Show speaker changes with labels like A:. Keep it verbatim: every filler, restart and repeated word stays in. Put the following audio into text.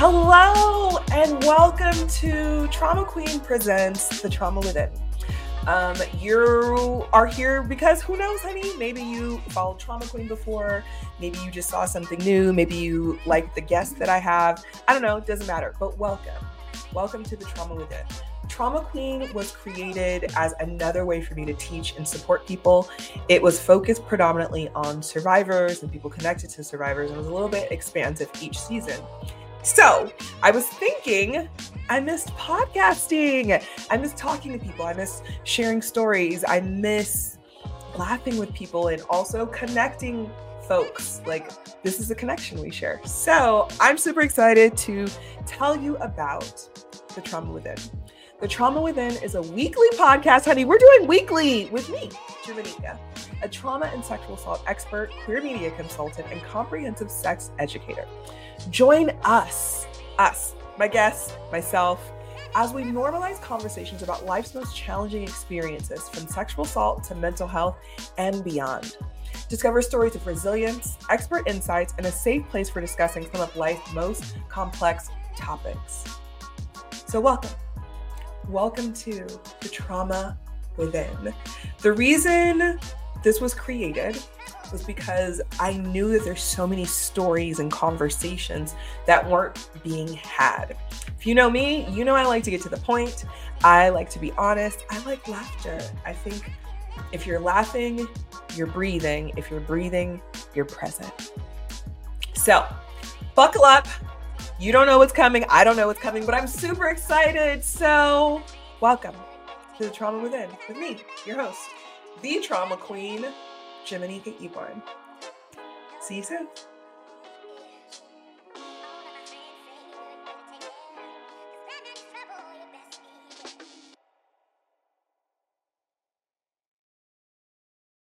A: Hello and welcome to Trauma Queen Presents The Trauma Within. Um, you are here because who knows, honey? Maybe you followed Trauma Queen before. Maybe you just saw something new. Maybe you like the guest that I have. I don't know. It doesn't matter. But welcome. Welcome to The Trauma Within. Trauma Queen was created as another way for me to teach and support people. It was focused predominantly on survivors and people connected to survivors. It was a little bit expansive each season. So I was thinking, I missed podcasting. I miss talking to people. I miss sharing stories. I miss laughing with people and also connecting folks. Like, this is a connection we share. So I'm super excited to tell you about The Trauma Within. The Trauma Within is a weekly podcast, honey. We're doing weekly with me, Jamanika, a trauma and sexual assault expert, queer media consultant, and comprehensive sex educator. Join us, us, my guests, myself, as we normalize conversations about life's most challenging experiences, from sexual assault to mental health and beyond. Discover stories of resilience, expert insights, and a safe place for discussing some of life's most complex topics. So welcome. Welcome to The Trauma Within. The reason this was created was because I knew that there's so many stories and conversations that weren't being had. If you know me, you know I like to get to the point. I like to be honest. I like laughter. I think if you're laughing, you're breathing. If you're breathing, you're present. So buckle up. You don't know what's coming. I don't know what's coming, but I'm super excited. So welcome to The Trauma Within with me, your host, the Trauma Queen, Jamanika Eborn. See you soon.